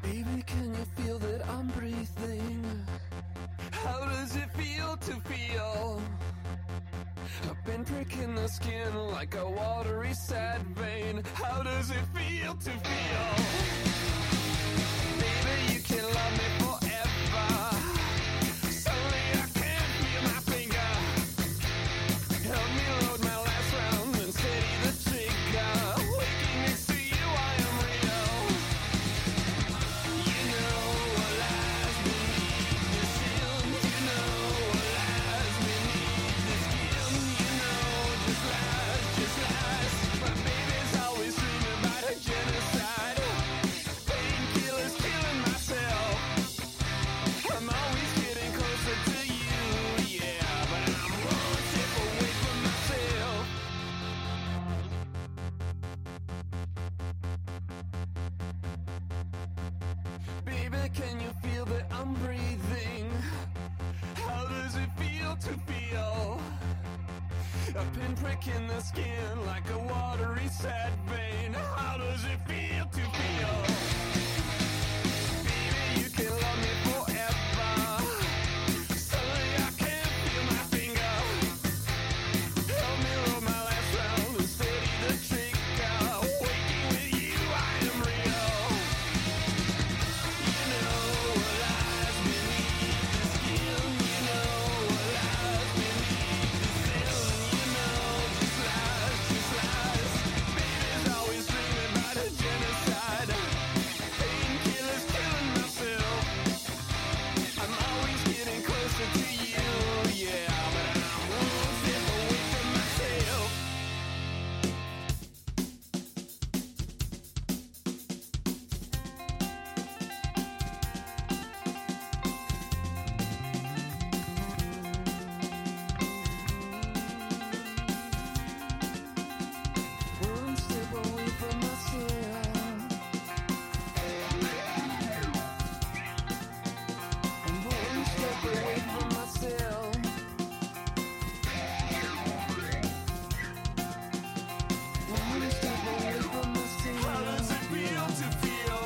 Baby, can you feel that I'm breathing? How does it feel to feel? I've been pricking the skin like a watery sad vein. How does it feel to feel? Baby, you can love me forever. Suddenly I can't feel my finger. Help me load my last round and steady the trigger. Waking next to you, I am real. You know what lies beneath the skin. You know what lies beneath the skin. You know just lies. My baby's always dreaming about a genocide. Painkillers killing myself. I'm always getting closer to you, yeah, but I'm one step away from myself. Baby, can you feel that I'm breathing? How does it feel to feel? A pinprick in the skin like a watery sad vein. How does it feel to feel? Baby, you can love me forever. Suddenly I can't feel my finger. Help me roll my last round and steady the trigger. Waking with you, I am real. You know what lies beneath the skin. You know what lies beneath the skin. You know just lies. Baby's always dreaming about a genocide. Painkillers killing myself. I'm always getting closer to you, yeah, but I'm one step away from myself. One step away from myself. I'm one step away from myself. One step away from myself. How does it feel to feel?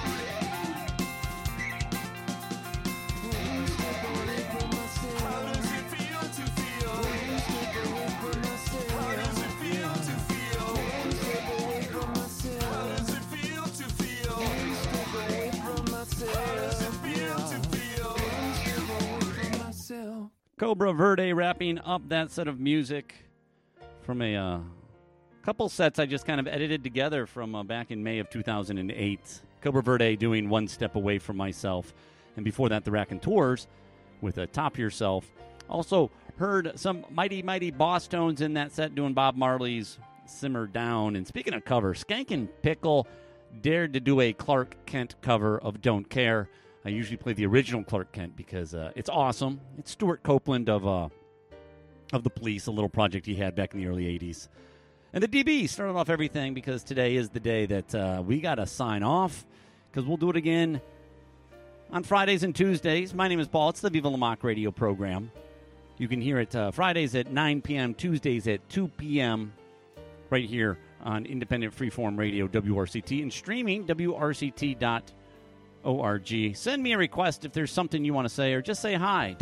One step away from myself. How does it feel to feel? One step away from myself. How does it feel to feel? One step away from myself. How does it feel to feel? One step away from myself. How does it feel to feel? One step away from myself. Cobra Verde wrapping up that set of music from a couple sets I just kind of edited together from back in May of 2008. Cobra Verde doing One Step Away From Myself. And before that, the Raconteurs with Top Yourself. Also heard some mighty, mighty Boss Tones in that set doing Bob Marley's Simmer Down. And speaking of covers, Skank and Pickle dared to do a Clark Kent cover of Don't Care. I usually play the original Clark Kent because it's awesome. It's Stuart Copeland of the Police, a little project he had back in the early 80s. And the DB started off everything because today is the day that we got to sign off because we'll do it again on Fridays and Tuesdays. My name is Paul. It's the Viva La Mock radio program. You can hear it Fridays at 9 p.m., Tuesdays at 2 p.m. right here on Independent Freeform Radio, WRCT, and streaming, WRCT.org. Send me a request if there's something you want to say, or just say hi.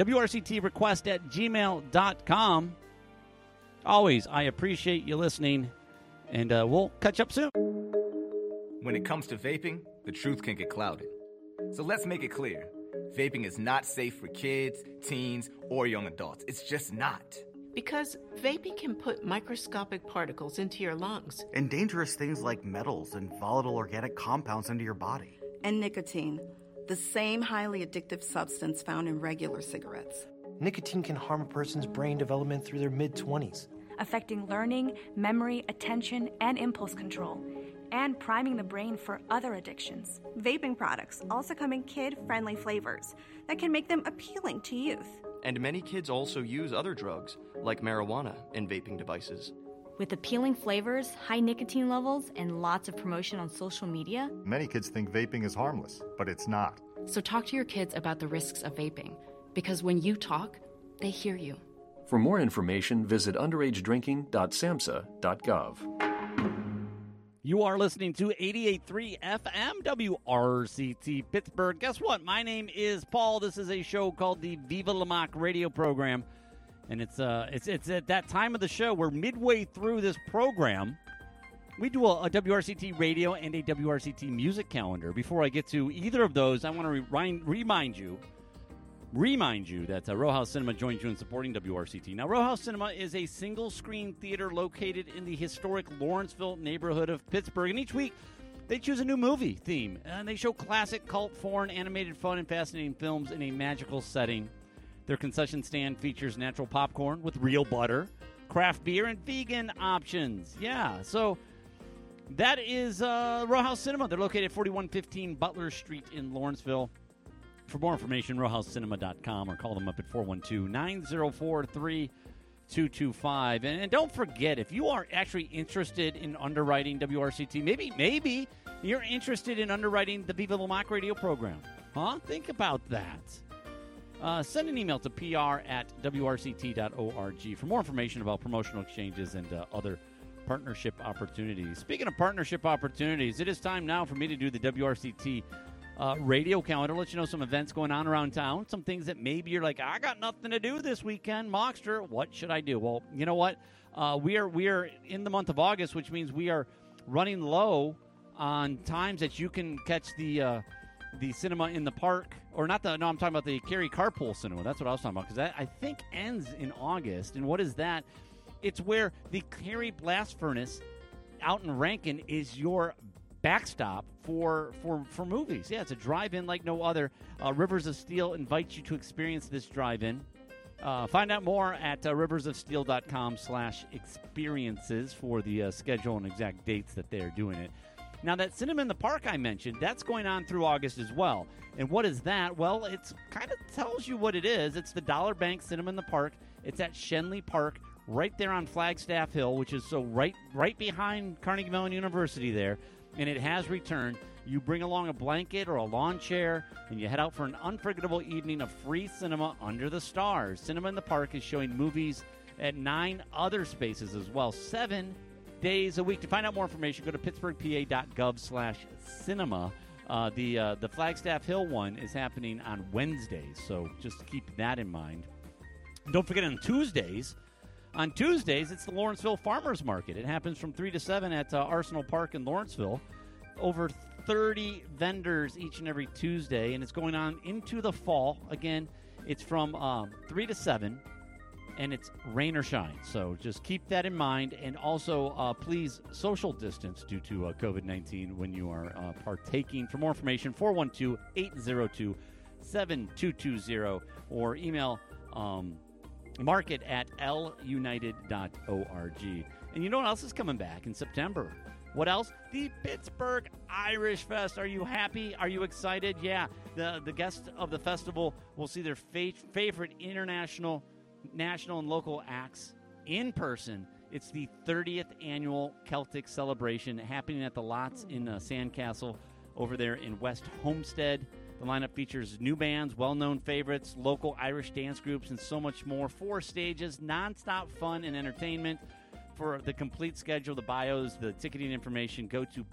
WRCTrequest@gmail.com. Always, I appreciate you listening, and we'll catch up soon. When it comes to vaping, the truth can get clouded. So let's make it clear. Vaping is not safe for kids, teens, or young adults. It's just not. Because vaping can put microscopic particles into your lungs. And dangerous things like metals and volatile organic compounds into your body. And nicotine, the same highly addictive substance found in regular cigarettes. Nicotine can harm a person's brain development through their mid-20s. Affecting learning, memory, attention, and impulse control, and priming the brain for other addictions. Vaping products also come in kid-friendly flavors that can make them appealing to youth. And many kids also use other drugs, like marijuana, in vaping devices. With appealing flavors, high nicotine levels, and lots of promotion on social media, many kids think vaping is harmless, but it's not. So talk to your kids about the risks of vaping, because when you talk, they hear you. For more information, visit underagedrinking.samhsa.gov. You are listening to 88.3 FM WRCT Pittsburgh. Guess what? My name is Paul. This is a show called the Viva La Mock radio program. And it's at that time of the show where midway through this program, we do a WRCT radio and a WRCT music calendar. Before I get to either of those, I want to remind you that Row House Cinema joins you in supporting WRCT. Now, Row House Cinema is a single-screen theater located in the historic Lawrenceville neighborhood of Pittsburgh. And each week, they choose a new movie theme. And they show classic, cult, foreign, animated, fun, and fascinating films in a magical setting. Their concession stand features natural popcorn with real butter, craft beer, and vegan options. Yeah, so that is Row House Cinema. They're located at 4115 Butler Street in Lawrenceville. For more information, rowhousecinema.com or call them up at 412-904-3225. And don't forget, if you are actually interested in underwriting WRCT, maybe you're interested in underwriting the Viva La Mock radio program. Huh? Think about that. Send an email to pr@wrct.org for more information about promotional exchanges and other partnership opportunities. Speaking of partnership opportunities, it is time now for me to do the WRCT radio calendar. Let you know some events going on around town, some things that maybe you're like, I got nothing to do this weekend, Mockster. What should I do? Well, you know what? We are in the month of August, which means we are running low on times that you can catch the cinema in the park, or not the. No, I'm talking about the Cary Carpool Cinema. That's what I was talking about, because that, I think, ends in August. And what is that? It's where the Cary Blast Furnace out in Rankin is your backstop for movies. Yeah, it's a drive-in like no other. Rivers of Steel invites you to experience this drive-in. Find out more at riversofsteel.com/experiences for the schedule and exact dates that they're doing it. Now, that Cinema in the Park I mentioned, that's going on through August as well. And what is that? Well, it's kind of tells you what it is. It's the Dollar Bank Cinema in the Park. It's at Shenley Park, right there on Flagstaff Hill, which is so right behind Carnegie Mellon University there. And it has returned. You bring along a blanket or a lawn chair, and you head out for an unforgettable evening of free cinema under the stars. Cinema in the Park is showing movies at 9 other spaces as well, 7 days a week. To find out more information, go to pittsburghpa.gov/cinema. The Flagstaff Hill one is happening on Wednesdays, so just keep that in mind. Don't forget on Tuesdays, it's the Lawrenceville Farmers Market. It happens from 3 to 7 at Arsenal Park in Lawrenceville. Over 30 vendors each and every Tuesday, and it's going on into the fall. Again, it's from 3 to 7, and it's rain or shine. So just keep that in mind. And also, please social distance due to COVID-19 when you are partaking. For more information, 412-802-7220 or email market at lunited.org. And you know what else is coming back in September? What else? The Pittsburgh Irish Fest. Are you happy? Are you excited? Yeah, the guests of the festival will see their favorite international, national, and local acts in person. It's the 30th annual Celtic celebration happening at the Lots in Sandcastle over there in West Homestead. The lineup features new bands, well-known favorites, local Irish dance groups, and so much more. 4 stages, nonstop fun and entertainment. For the complete schedule, the bios, the ticketing information, go to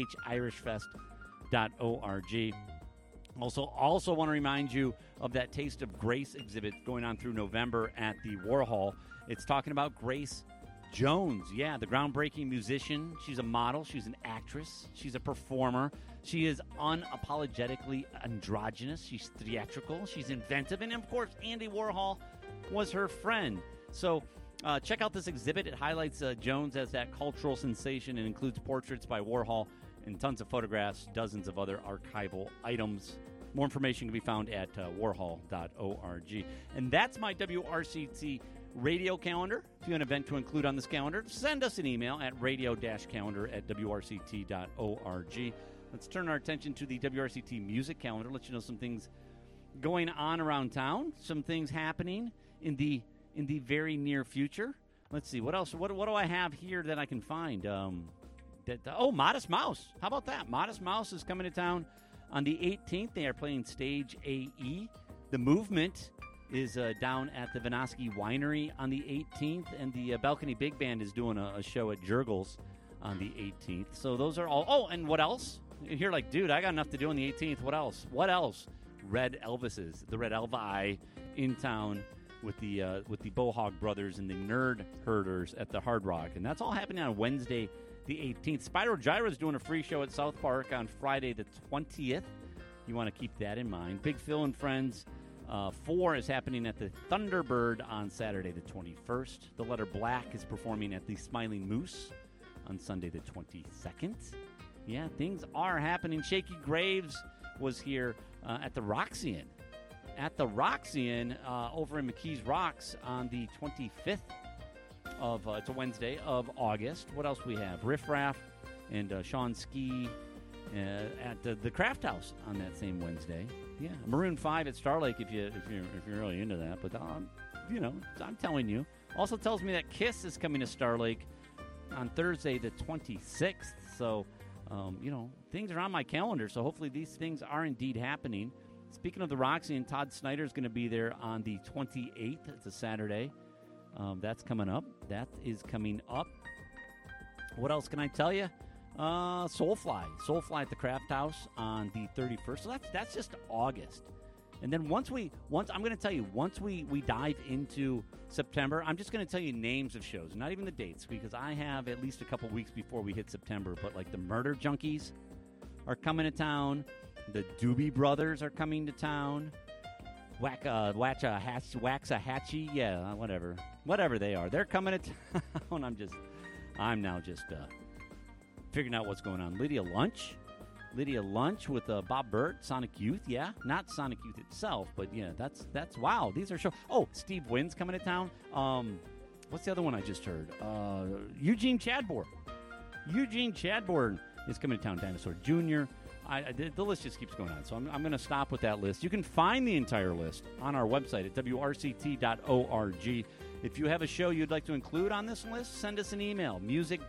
pghirishfest.org. Also want to remind you of that Taste of Grace exhibit going on through November at the Warhol. It's talking about Grace Jones. Yeah, the groundbreaking musician. She's a model. She's an actress. She's a performer. She is unapologetically androgynous. She's theatrical. She's inventive. And, of course, Andy Warhol was her friend. So check out this exhibit. It highlights Jones as that cultural sensation and includes portraits by Warhol and tons of photographs, dozens of other archival items. More information can be found at warhol.org. And that's my WRCT radio calendar. If you have an event to include on this calendar, send us an email at radio-calendar@wrct.org. Let's turn our attention to the WRCT music calendar. Let you know some things going on around town, some things happening in the very near future. Let's see, what else? What do I have here that I can find? Modest Mouse. How about that? Modest Mouse is coming to town on the 18th. They are playing Stage AE. The Movement is down at the Vinoski Winery on the 18th, and the Balcony Big Band is doing a show at Jurgles on the 18th. So those are all. Oh, and what else? You're like, dude, I got enough to do on the 18th. What else? What else? Red Elvises, the Red Elvi in town with the Bohog Brothers and the Nerd Herders at the Hard Rock. And that's all happening on Wednesday, the 18th. Spyro Gyra is doing a free show at South Park on Friday, the 20th. You want to keep that in mind. Big Phil and Friends 4 is happening at the Thunderbird on Saturday, the 21st. The Letter Black is performing at the Smiling Moose on Sunday, the 22nd. Yeah, things are happening. Shaky Graves was here at the Roxy Inn. At the Roxy Inn over in McKees Rocks on the 25th of, it's a Wednesday, of August. What else we have? Riff Raff and Sean Ski at the Craft House on that same Wednesday. Yeah, Maroon 5 at Star Lake if you're really into that. But, you know, I'm telling you. Also tells me that Kiss is coming to Star Lake on Thursday the 26th. So, you know, things are on my calendar, so hopefully these things are indeed happening. Speaking of the Roxy, and Todd Snyder is going to be there on the 28th. It's a Saturday. That's coming up. That is coming up. What else can I tell you? Soulfly at the Craft House on the 31st. So that's just August. And then once we dive into September, I'm just going to tell you names of shows, not even the dates, because I have at least a couple weeks before we hit September. But like the Murder Junkies are coming to town, the Doobie Brothers are coming to town, Waxahachie, yeah, whatever they are, they're coming to town. I'm now just figuring out what's going on. Lydia Lunch with Bob Burt, Sonic Youth, yeah, not Sonic Youth itself, but yeah, that's wow. These are shows. Oh, Steve Wynn's coming to town. What's the other one I just heard? Eugene Chadbourne is coming to town. Dinosaur Jr. The list just keeps going on, so I'm going to stop with that list. You can find the entire list on our website at wrct.org. If you have a show you'd like to include on this list, send us an email,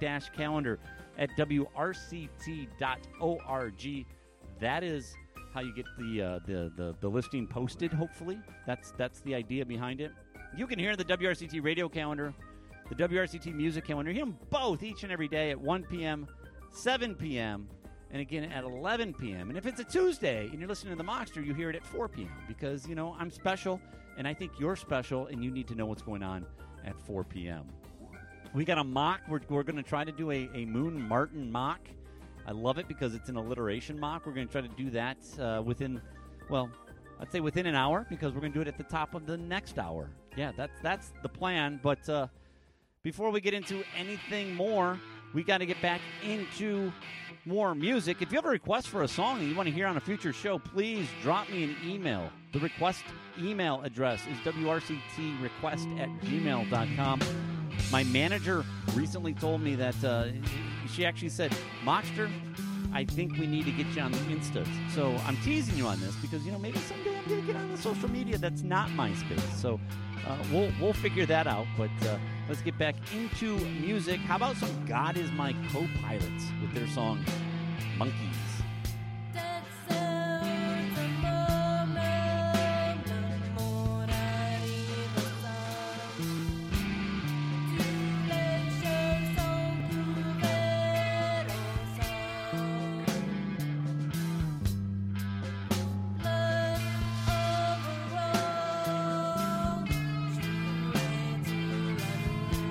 music-calendar@wrct.org. That is how you get the listing posted, hopefully. That's the idea behind it. You can hear the WRCT radio calendar, the WRCT music calendar. Hear them both each and every day at 1 p.m., 7 p.m., and again at 11 p.m. And if it's a Tuesday and you're listening to the Mockster, you hear it at 4 p.m. because, you know, I'm special, and I think you're special, and you need to know what's going on at 4 p.m. We got a mock. We're going to try to do a Moon Martin mock. I love it because it's an alliteration mock. We're going to try to do that within an hour, because we're going to do it at the top of the next hour. Yeah, that's the plan. But before we get into anything more, we got to get back into more music. If you have a request for a song that you want to hear on a future show, please drop me an email. The request email address is wrctrequest@gmail.com. My manager recently told me that she actually said, Mockster, I think we need to get you on the Instas. So I'm teasing you on this because, you know, maybe someday I'm going to get on the social media that's not MySpace. So we'll figure that out. But let's get back into music. How about some God Is My Co-Pilots with their song Monkeys?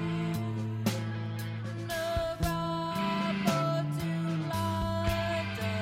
Bye.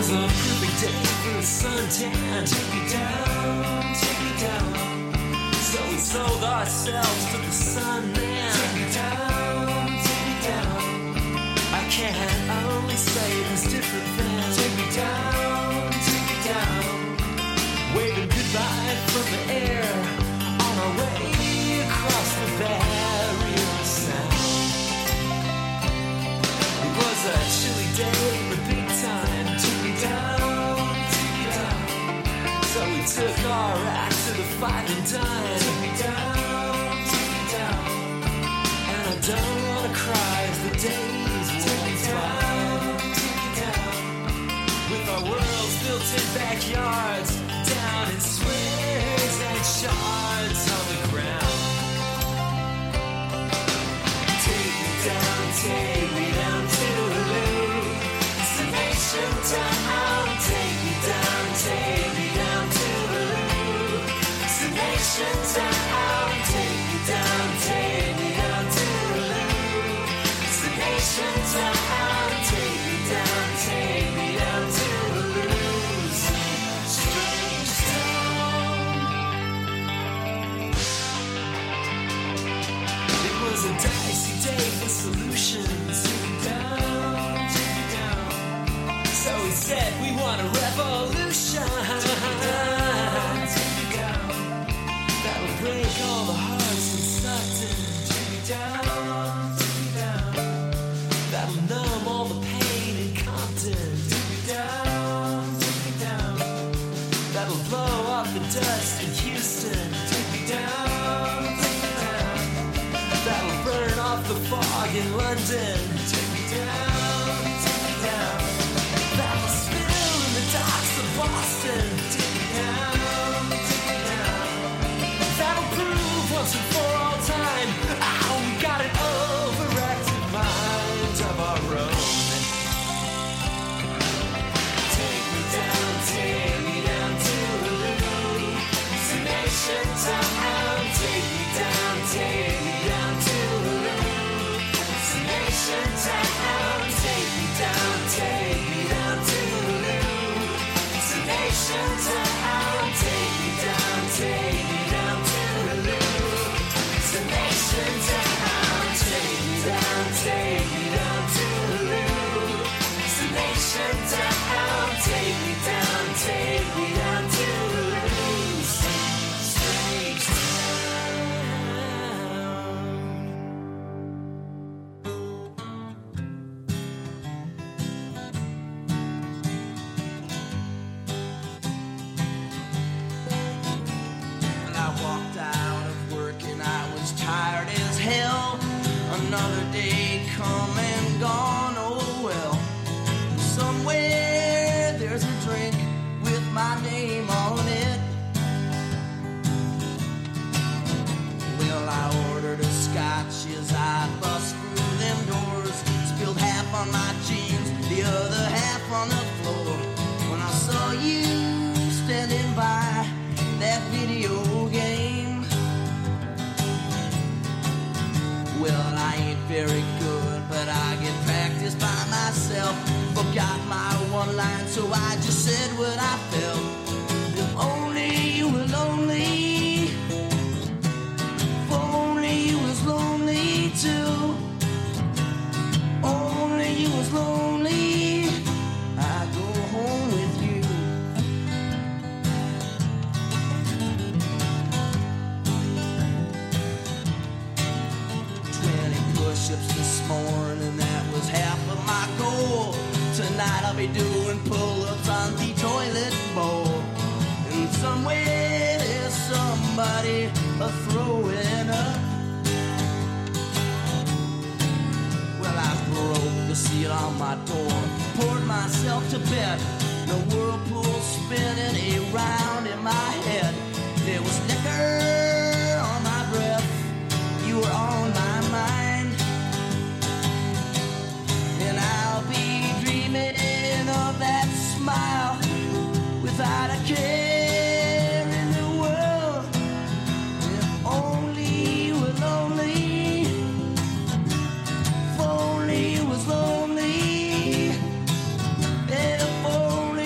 was a perfect day for a suntan. Take me down, take me down. So we sold ourselves to the sun man. Take me down, take me down. I can't only say there's different things. Take me down, take me down. Waving goodbye from the air on our way across the barrier of sound. It was a chilly day in the big time. Took me down, take me down. So we took our act to the five and dime. Take me down, take me down. And I don't wanna cry as the days won't down, take me down. With our worlds built in backyards, down in swings and shards on the ground. Take me down to the lake. Destination town. Take me down to the lake. Destination town. Take me down to the lake. Destination town. Take me down to the loose. Strange town. It was a dicey day for solutions. Take me down, take me down. So we said we want a revolution. Take me down, take me down. That will break all the hearts in Sutton. Take me down, take me down. That will numb all the pain in Compton. Take me down, take me down. That will blow off the dust in Houston. Take me down, take me down. That will burn off the fog in London. Take me down, take me down. That will spill in the docks of Boston. Take me down, take me down. That'll prove once and for all time, we got an overactive mind of our own. Take me down to the loop. Destination town. Take me down to the loop. Destination town. Take me down to the loop. Destination town. Take me down to the loop. Destination town. Take me down to the loop. Destination town. Take me down to the loose. Strange When I walked out of work and I was tired as hell. Another day come and gone, oh well. Somewhere there's a drink with my name on it. Well, I ordered a scotch as I bust through them doors. Spilled half on my jeans, the other half on the floor. When I saw you standing by that video game. Well, I ain't very good, but I get practice by myself. Forgot my one line, so I just said what I felt. If only you were lonely, if only you was lonely too. Only you was lonely, I'd go home with you. 20 push-ups this morning, that was half of my goal. Tonight I'll be doing pull-ups on the toilet bowl. And somewhere there's somebody throwing up. Well, I broke the seal on my door, poured myself to bed. The whirlpool spinning around in my head. There was liquor on my breath. You were on my mind. And I'll be dreaming of that smile without a care in the world. If only you were lonely, if only you was lonely, if only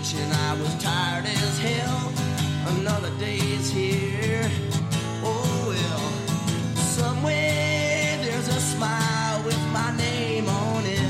rich and I was tired as hell. Another day is here. Oh well, somewhere there's a smile with my name on it.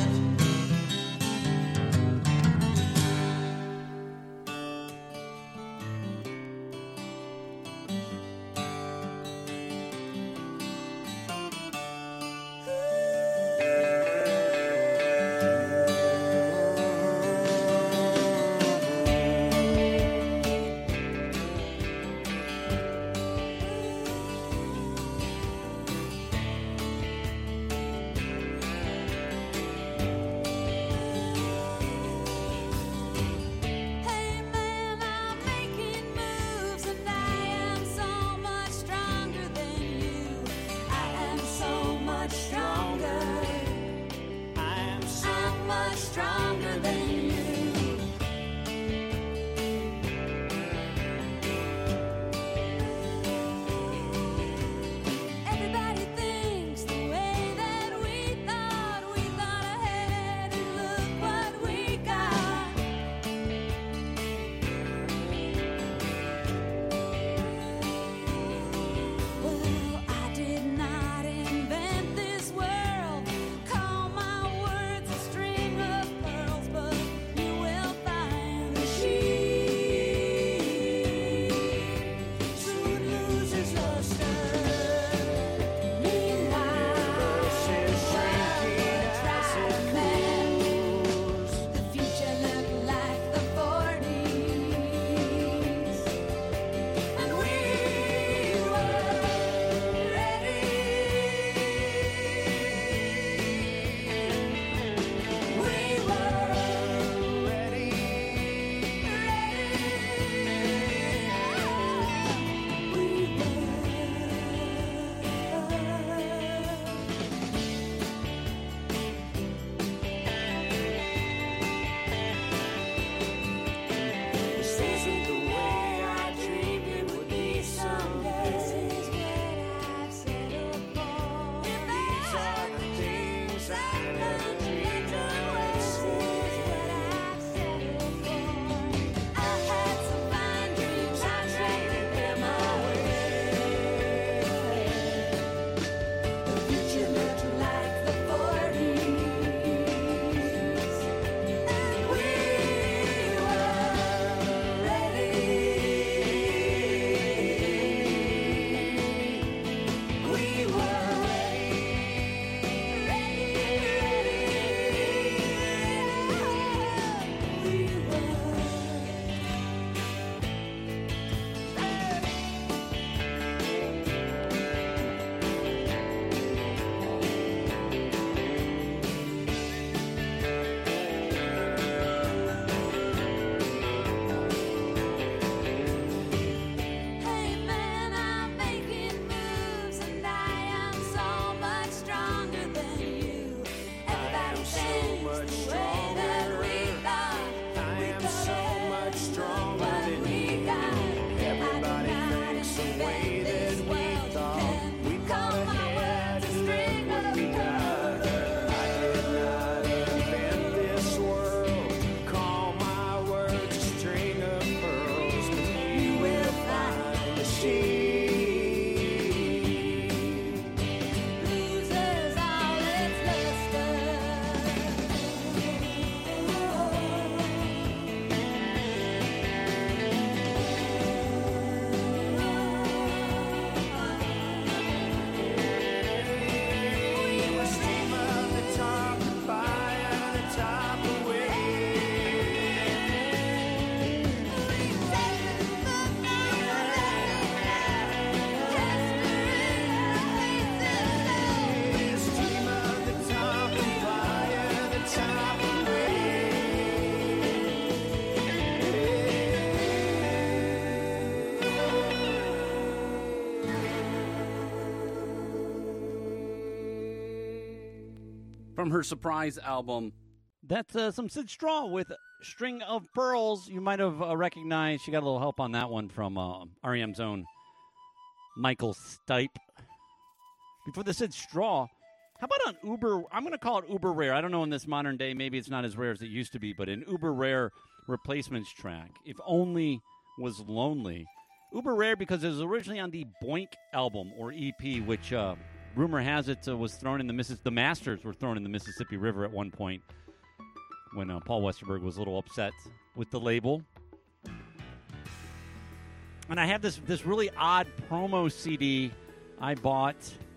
from her surprise album. That's some Sid Straw with String of Pearls. You might have recognized. She got a little help on that one from REM's own Michael Stipe. Before the Sid Straw, How about an uber, I'm going to call it uber rare. I don't know in this modern day, maybe it's not as rare as it used to be, but an uber rare replacements track, If Only Was Lonely. Uber rare because it was originally on the Boink album, or EP, which rumor has it was thrown in the Masters were thrown in the Mississippi River at one point when Paul Westerberg was a little upset with the label. And I have this really odd promo CD I bought,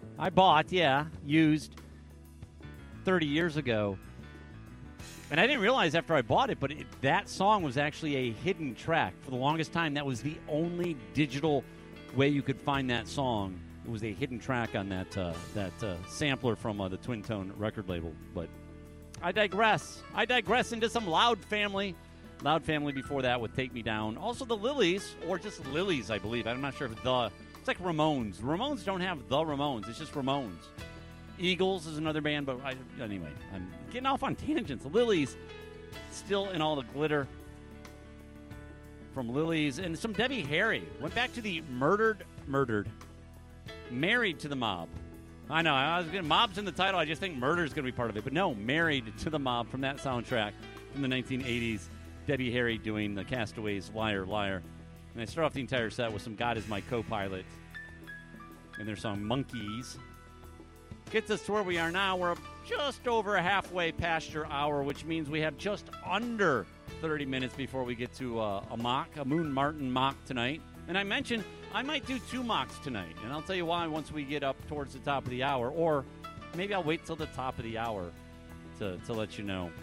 used 30 years ago. And I didn't realize after I bought it, but that song was actually a hidden track. For the longest time, that was the only digital way you could find that song. It was a hidden track on that sampler from the Twin Tone record label. But I digress. Into some Loud Family. Loud Family before that with Take Me Down. Also the Lilies, or just Lilies, I believe. I'm not sure if it's like Ramones. Ramones don't have the Ramones. It's just Ramones. Eagles is another band, but anyway, I'm getting off on tangents. The Lilies, still in all the glitter from Lilies. And some Debbie Harry. Went back to the Murdered, Married to the Mob. I know, Mob's in the title. I just think murder is going to be part of it. But no, Married to the Mob from that soundtrack from the 1980s. Debbie Harry doing the Castaways' Liar, Liar. And I start off the entire set with some God Is My Co-Pilot and their song Monkeys. Gets us to where we are now. We're just over halfway past your hour, which means we have just under 30 minutes before we get to a Moon Martin mock tonight. And I mentioned I might do 2 mocks tonight, and I'll tell you why once we get up towards the top of the hour, or maybe I'll wait till the top of the hour to let you know.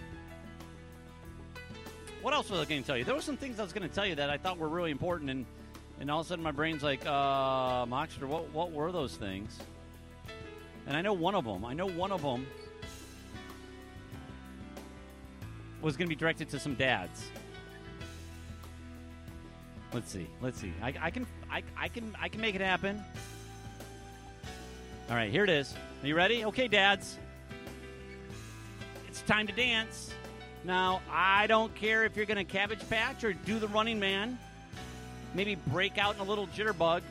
What else was I going to tell you? There were some things I was going to tell you that I thought were really important, and all of a sudden my brain's like, Mockster, what were those things? And I know one of them was going to be directed to some dads. Let's see. I can make it happen. All right, here it is. Are you ready? Okay, dads. It's time to dance. Now, I don't care if you're going to Cabbage Patch or do the Running Man. Maybe break out in a little jitterbug.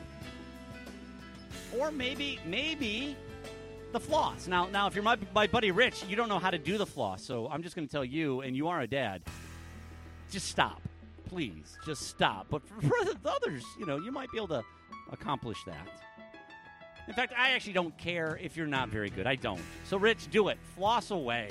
Or maybe the floss. Now, if you're my buddy Rich, you don't know how to do the floss. So I'm just going to tell you, and you are a dad, just stop. Please, just stop. But for the others, you might be able to accomplish that. In fact, I actually don't care if you're not very good. I don't. So, Rich, do it. Floss away.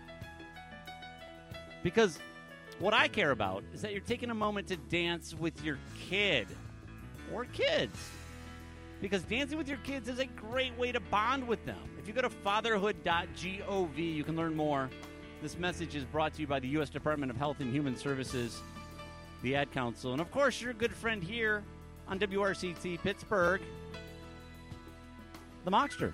Because what I care about is that you're taking a moment to dance with your kid or kids. Because dancing with your kids is a great way to bond with them. If you go to fatherhood.gov, you can learn more. This message is brought to you by the U.S. Department of Health and Human Services, the Ad Council, and, of course, your good friend here on WRCT Pittsburgh, the Mockster.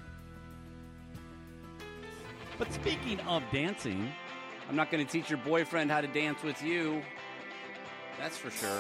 But speaking of dancing, I'm not going to teach your boyfriend how to dance with you. That's for sure.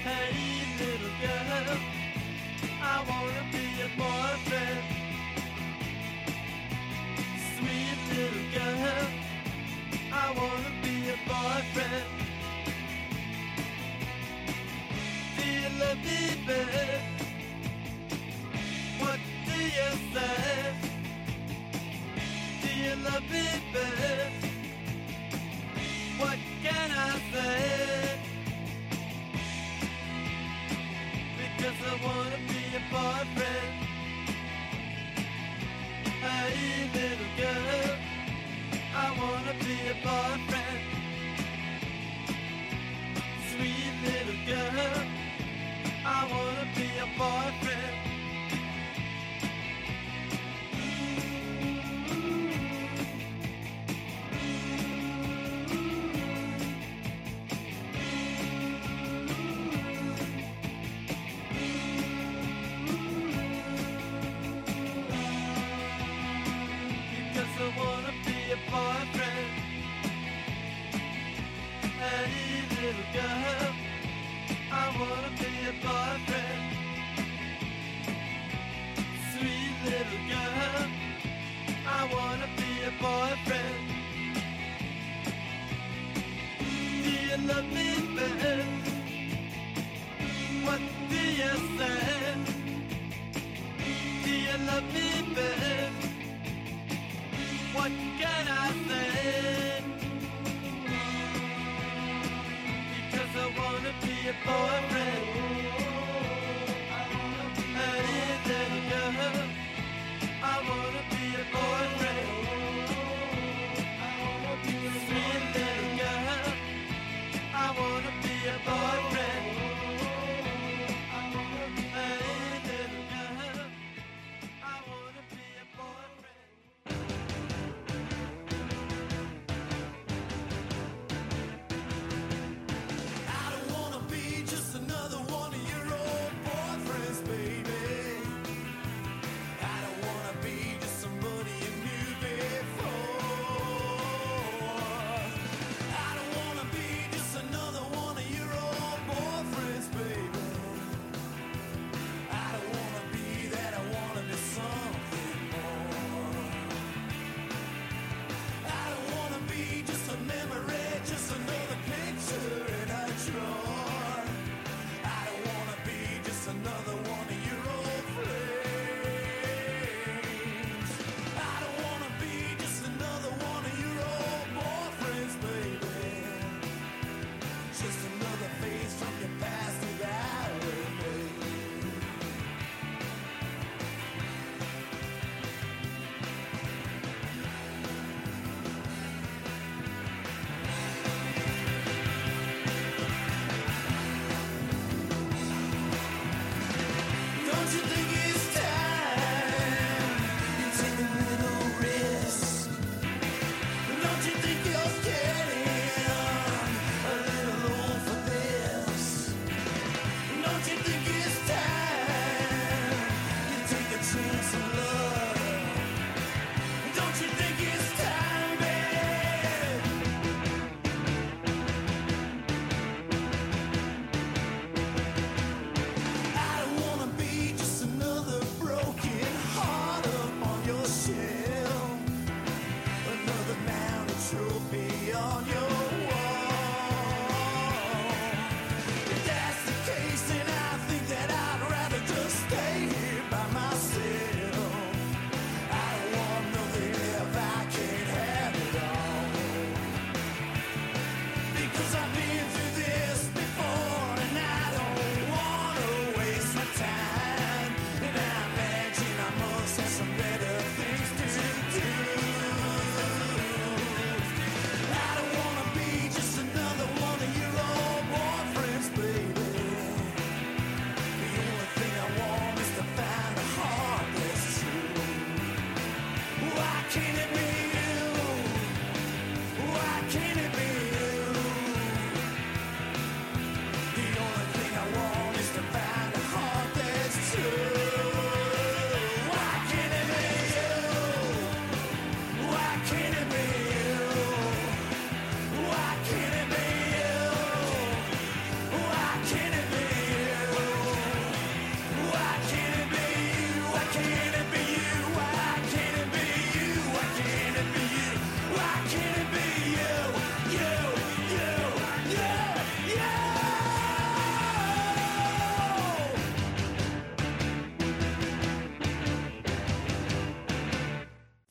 Hey, little girl, I wanna be your boyfriend. Sweet little girl, I wanna be your boyfriend. Do you love me, babe? What do you say? Do you love me, babe? What can I say? Because I wanna be your boyfriend. Hey, little girl, I wanna be your boyfriend. Sweet little girl, I wanna be your boyfriend. Because I wanna be your boyfriend. Hey, little girl, I wanna be your boyfriend. Sweet little girl, I wanna be your boyfriend. Do you love me, babe? What do you say? Do you love me, babe? What can I say? Because I wanna be your boyfriend. Hey, little girl, I wanna be your boyfriend. Sweet little girl, I wanna be your boyfriend. Hey, little girl, I wanna be your boyfriend. I don't wanna be just another one of your old boyfriends, baby. I don't wanna be just somebody you knew before. I don't wanna be just another one of your old boyfriends, baby. I don't wanna be that, I wanna be something more. I don't wanna be just a memory, just another picture in a drawer. I don't wanna be just another one of your old flames. I don't wanna be just another one of your old boyfriends, baby. Just another face from your past without a name. Don't you think it's time you take a little risk? Don't you think you're getting a little old for this? Don't you think it's time you take a chance of love? Don't you think it's time, babe? I don't wanna be just another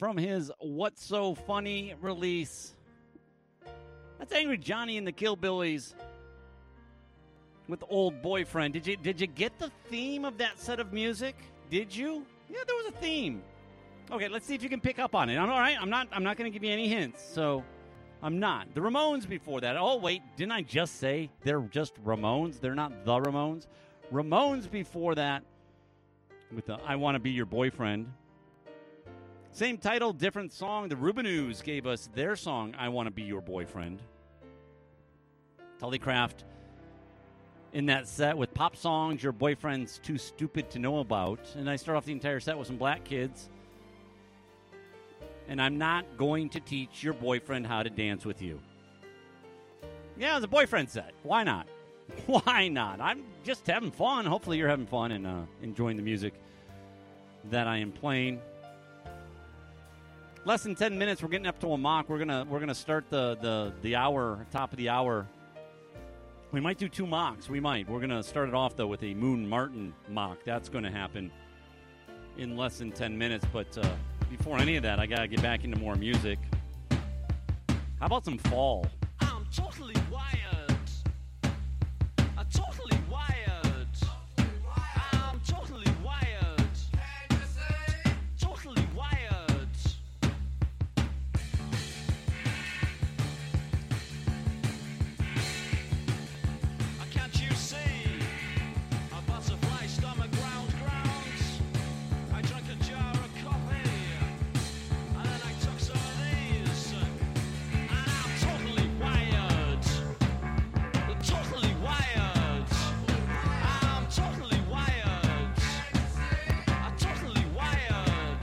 from his What's So Funny release. That's Angry Johnny and the Killbillies with Old Boyfriend. Did you get the theme of that set of music? Did you? Yeah, there was a theme. Okay, let's see if you can pick up on it. All right, I'm not going to give you any hints, so I'm not. The Ramones before that. Oh, wait, didn't I just say they're just Ramones? They're not the Ramones. Ramones before that with the I Want to Be Your Boyfriend. Same title, different song. The Rubinoos gave us their song, I Want to Be Your Boyfriend. Tullycraft in that set with pop songs your boyfriend's too stupid to know about. And I start off the entire set with some Black Kids. And I'm not going to teach your boyfriend how to dance with you. Yeah, it's a boyfriend set. Why not? Why not? I'm just having fun. Hopefully you're having fun and enjoying the music that I am playing. Less than 10 minutes. We're getting up to a mock. We're gonna start the hour, top of the hour. We might do 2 mocks. We might. We're gonna start it off though with a Moon Martin mock. That's going to happen in less than 10 minutes. But before any of that, I gotta get back into more music. How about some Fall? I'm totally wired. I'm totally wired. I'm totally wired. Totally wired. Can't you see? A butterfly stomach grounds. I drank a jar of coffee. And then I took some of these. And I'm totally wired. Totally wired. I'm totally wired. I'm totally wired.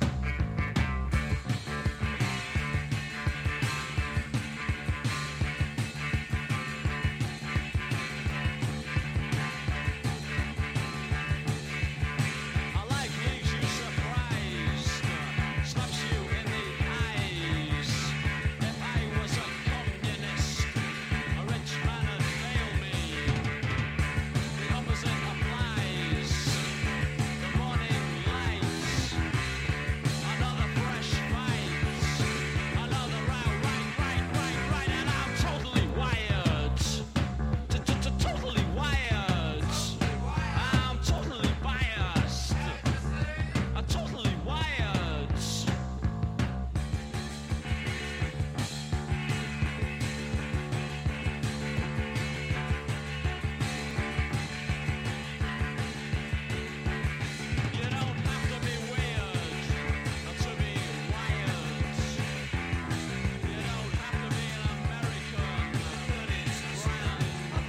I like leaves you surprised, slaps you in the eyes. If I was a communist, a rich man would fail me. The opposite applies. The morning lights, another fresh fight, another round, right, and I'm totally wired. Totally wired. I'm totally biased. I'm totally wired. You don't have to be weird to be wired. You don't have to be an American, but it's grand.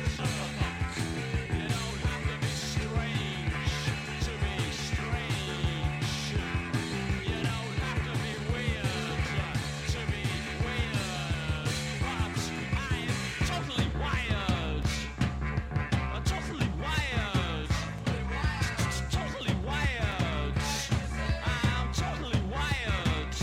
You don't have to be strange to be strange. You don't have to be weird to be weird. But I'm totally wired. Totally wired. Totally wired. I'm totally wired.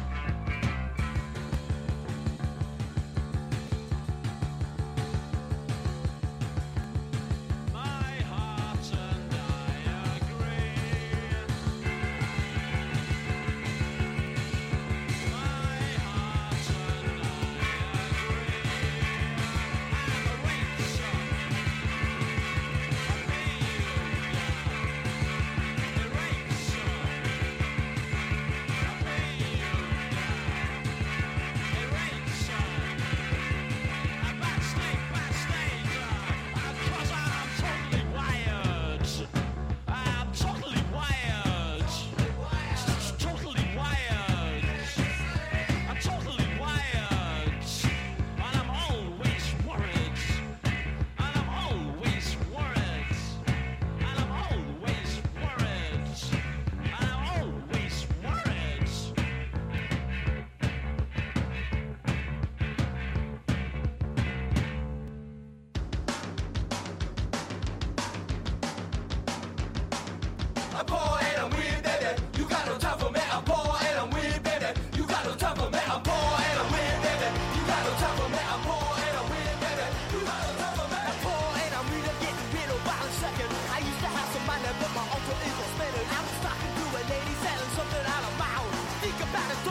My heart and I agree. My heart and I agree. I'm totally wired. Totally wired. I'm totally wired. And I'm always worried. And I'm always worried. And I'm always worried. And I'm always worried. I'm poor and I'm weird, baby. You got no time for me. I'm poor and I'm weird, baby. You got no time for me. I'm poor and I'm weird, baby. You got no time for me. I'm poor and I'm weird, baby. You got no time for me. I'm poor and I'm weird, I'm getting real about a second. I used to have some money, but my alter ego spent it. I was talking to a lady selling something out of my house. Think about it,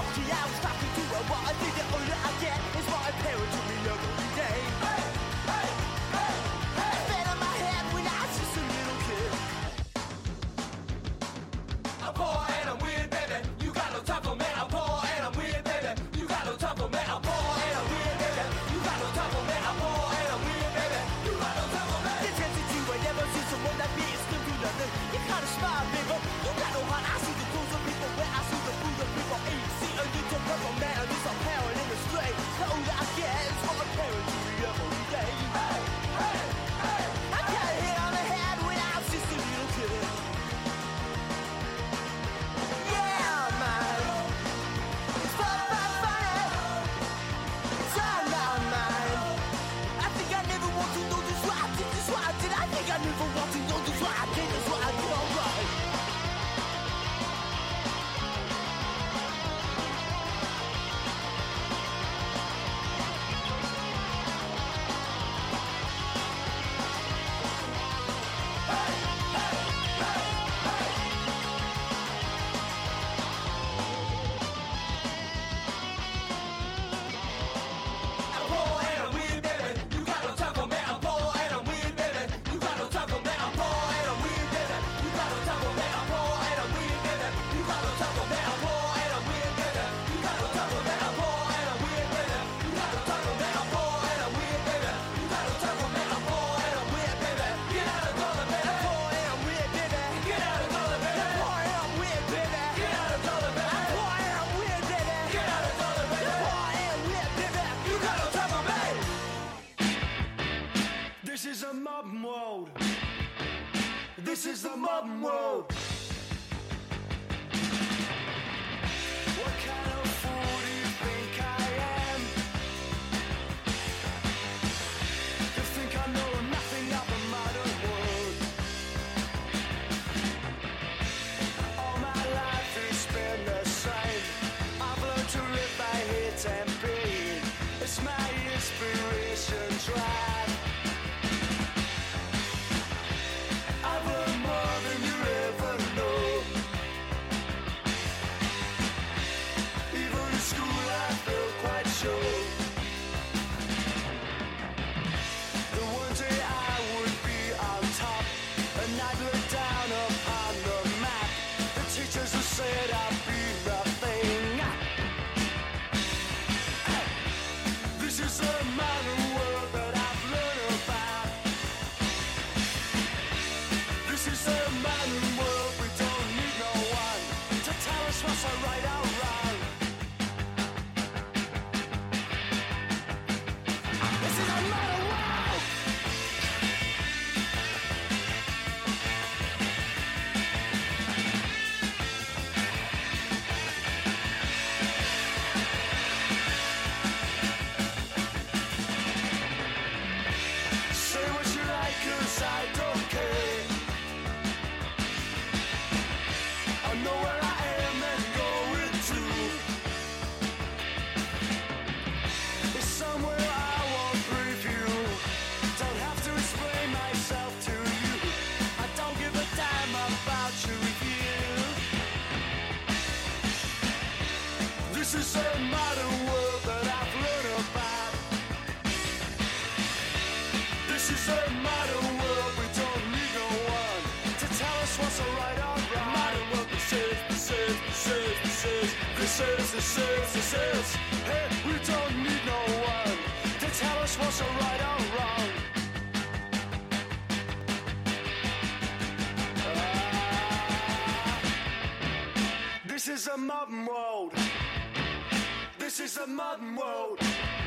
modern world. This is the modern world. What kind of fool do you think I am? You think I know nothing of the modern world. All my life has been the same. I've learned to live by hate and pain. It's my inspiration drive. I've learned more than you ever know. Even in school I felt quite sure that one day I would be on top, and I'd look down upon the map. The teachers who said I'd be nothing. This is a modern world that I've learned about. This is a modern world, we don't need no one to tell us what's right or wrong. This is a modern world. Say what you like, 'cause I don't care. I know where I am and going to. It's somewhere I won't preview. Don't have to explain myself to you. I don't give a damn about you here. This is a modern world that I've learned about. This is a modern world, we don't need no one to tell us what's right or wrong. Modern world, this is. Hey, we don't need no one to tell us what's right or wrong. This is a modern world. This is a modern world.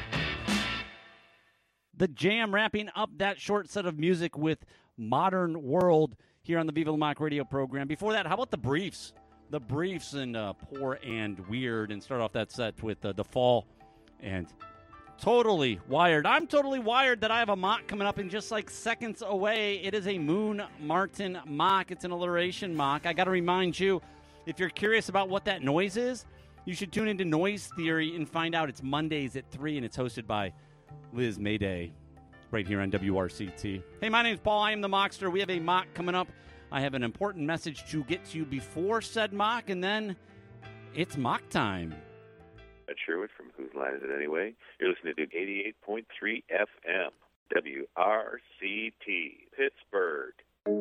The Jam wrapping up that short set of music with Modern World here on the Viva La Mock radio program. Before that, how about the Briefs? The Briefs and Poor and Weird, and start off that set with The Fall and Totally Wired. I'm totally wired that I have a mock coming up in just like seconds away. It is a Moon Martin mock. It's an alliteration mock. I got to remind you, if you're curious about what that noise is, you should tune into Noise Theory and find out. It's Mondays at 3, and it's hosted by Liz Mayday right here on WRCT. Hey, my name's Paul. I am the Mockster. We have a mock coming up. I have an important message to get to you before said mock, and then it's mock time. Ed Sherwood from Whose Line Is It Anyway? You're listening to 88.3 FM, WRCT, Pittsburgh.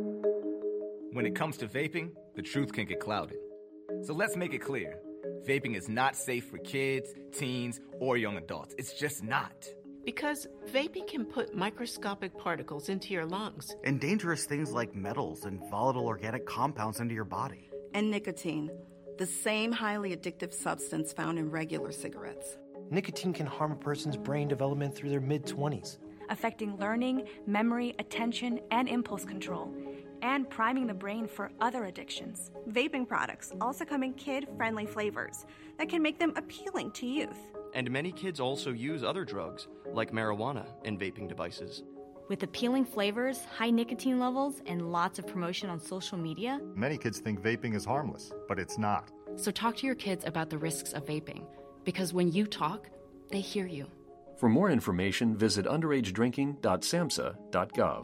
When it comes to vaping, the truth can get clouded. So let's make it clear. Vaping is not safe for kids, teens, or young adults. It's just not. Because vaping can put microscopic particles into your lungs. And dangerous things like metals and volatile organic compounds into your body. And nicotine, the same highly addictive substance found in regular cigarettes. Nicotine can harm a person's brain development through their mid-20s, affecting learning, memory, attention, and impulse control, and priming the brain for other addictions. Vaping products also come in kid-friendly flavors that can make them appealing to youth. And many kids also use other drugs, like marijuana, in vaping devices. With appealing flavors, high nicotine levels, and lots of promotion on social media, Many kids think vaping is harmless, but it's not. So talk to your kids about the risks of vaping, because when you talk, they hear you. For more information, visit underagedrinking.samhsa.gov.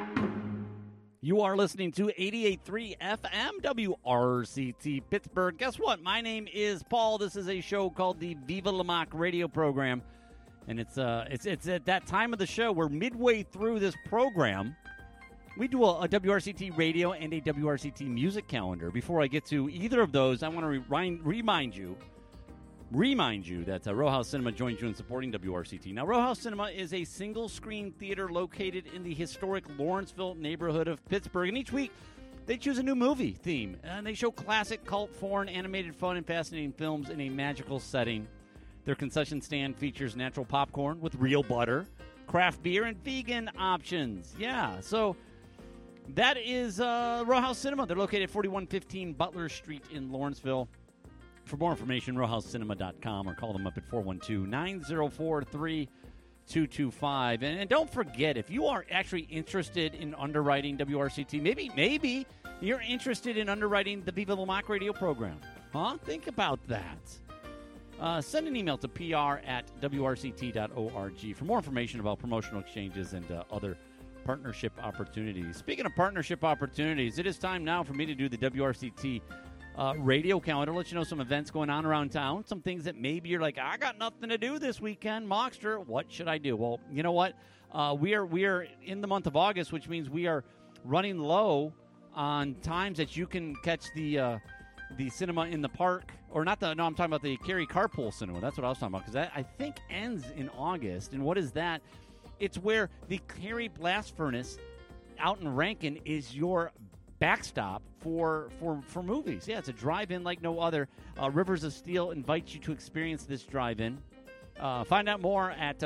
You are listening to 88.3 FM WRCT Pittsburgh. Guess what? My name is Paul. This is a show called the Viva La Mock radio program. And it's at that time of the show. We're midway through this program. We do a WRCT radio and a WRCT music calendar. Before I get to either of those, I want to remind you that Row House Cinema joins you in supporting WRCT. Now, Row House Cinema is a single-screen theater located in the historic Lawrenceville neighborhood of Pittsburgh. And each week, they choose a new movie theme. And they show classic, cult, foreign, animated, fun, and fascinating films in a magical setting. Their concession stand features natural popcorn with real butter, craft beer, and vegan options. Yeah, so that is Row House Cinema. They're located at 4115 Butler Street in Lawrenceville. For more information, rowhousecinema.com or call them up at 412-904-3225. And don't forget, if you are actually interested in underwriting WRCT, maybe you're interested in underwriting the Viva La Mock radio program. Huh? Think about that. Send an email to pr@wrct.org for more information about promotional exchanges and other partnership opportunities. Speaking of partnership opportunities, it is time now for me to do the WRCT radio calendar. Let you know some events going on around town, some things that maybe you're like, I got nothing to do this weekend, Mockster. What should I do? Well, you know what? We are in the month of August, which means we are running low on times that you can catch the cinema in the park, or not the. No, I'm talking about the Cary Carpool Cinema. That's what I was talking about, because that I think ends in August. And what is that? It's where the Cary Blast Furnace out in Rankin is your backstop for movies. Yeah, it's a drive-in like no other. Rivers of Steel invites you to experience this drive-in. Find out more at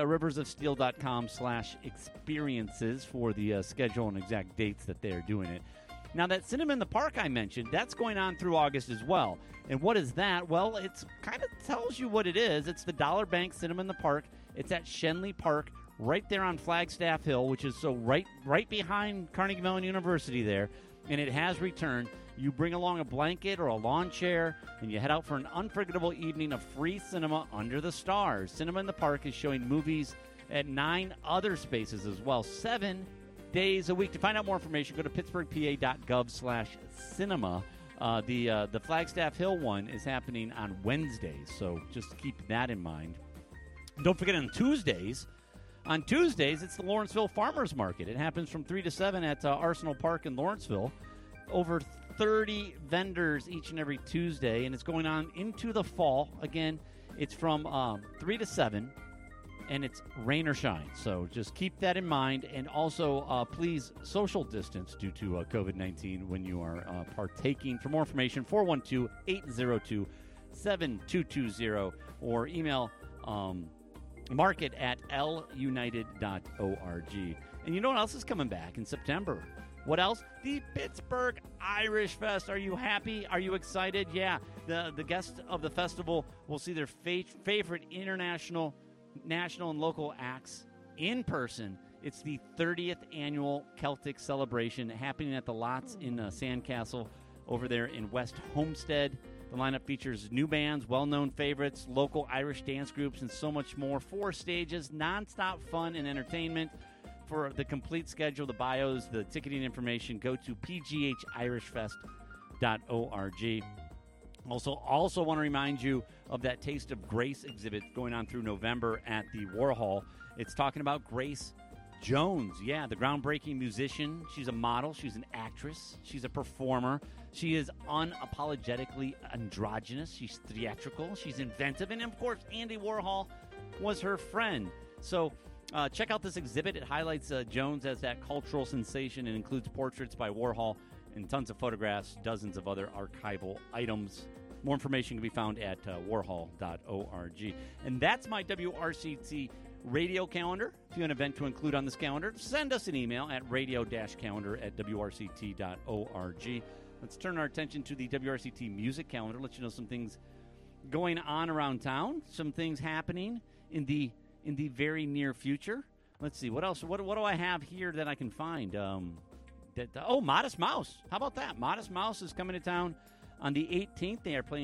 riversofsteel.com/experiences for the schedule and exact dates that they're doing it. Now, that Cinema in the Park I mentioned, that's going on through August as well. And what is that? Well, it's kind of tells you what it is. It's the Dollar Bank Cinema in the Park. It's at Shenley Park, right there on Flagstaff Hill, which is so right behind Carnegie Mellon University there. And it has returned. You bring along a blanket or a lawn chair, and you head out for an unforgettable evening of free cinema under the stars. Cinema in the Park is showing movies at 9 other spaces as well, 7 days a week. To find out more information, go to pittsburghpa.gov/cinema. The Flagstaff Hill one is happening on Wednesdays, so just keep that in mind. Don't forget on Tuesdays, it's the Lawrenceville Farmers Market. It happens from 3 to 7 at Arsenal Park in Lawrenceville. Over 30 vendors each and every Tuesday, and it's going on into the fall. Again, it's from 3 to 7, and it's rain or shine. So just keep that in mind. And also, please social distance due to COVID-19 when you are partaking. For more information, 412-802-7220 or email market at lunited.org. And you know what else is coming back in September? What else? The Pittsburgh Irish Fest. Are you happy? Are you excited? Yeah, the guests of the festival will see their favorite international, national, and local acts in person. It's the 30th annual Celtic celebration happening at the Lots in Sandcastle over there in West Homestead. The lineup features new bands, well-known favorites, local Irish dance groups, and so much more. 4 stages, nonstop fun and entertainment. For the complete schedule, the bios, the ticketing information, go to pghirishfest.org. Also want to remind you of that Taste of Grace exhibit going on through November at the Warhol. It's talking about Grace Jones. Yeah, the groundbreaking musician. She's a model. She's an actress. She's a performer. She is unapologetically androgynous. She's theatrical. She's inventive. And, of course, Andy Warhol was her friend. So check out this exhibit. It highlights Jones as that cultural sensation and includes portraits by Warhol and tons of photographs, dozens of other archival items. More information can be found at warhol.org. And that's my WRCT radio calendar. If you have an event to include on this calendar, send us an email at radio-calendar@wrct.org. Let's turn our attention to the WRCT music calendar. Let you know some things going on around town, some things happening in the very near future. Let's see, what else? What do I have here that I can find? Modest Mouse. How about that? Modest Mouse is coming to town on the 18th. They are playing